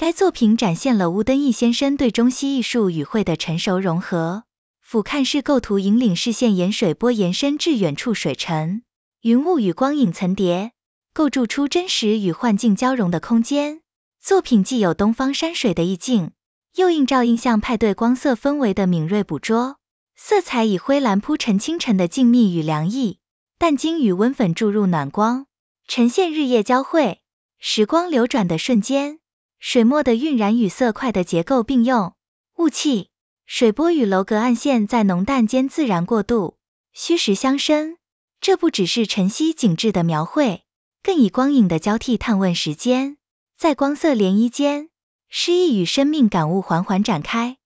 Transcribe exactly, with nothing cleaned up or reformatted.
该作品展现了乌登义先生对中西艺术与绘的成熟融合，俯瞰式构图引领视线沿水波延伸至远处水城、云雾与光影层叠，构筑出真实与幻境交融的空间。作品既有东方山水的意境，又映照印象派对光色氛围的敏锐捕捉，色彩以灰蓝铺陈清晨的静谧与凉意，淡金与温粉注入暖光，呈现日夜交汇、时光流转的瞬间。水墨的晕染与色块的结构并用，雾气、水波与楼阁暗线在浓淡间自然过渡，虚实相生。这不只是晨曦景致的描绘，更以光影的交替探问时间，在光色涟漪间，诗意与生命感悟缓缓展开。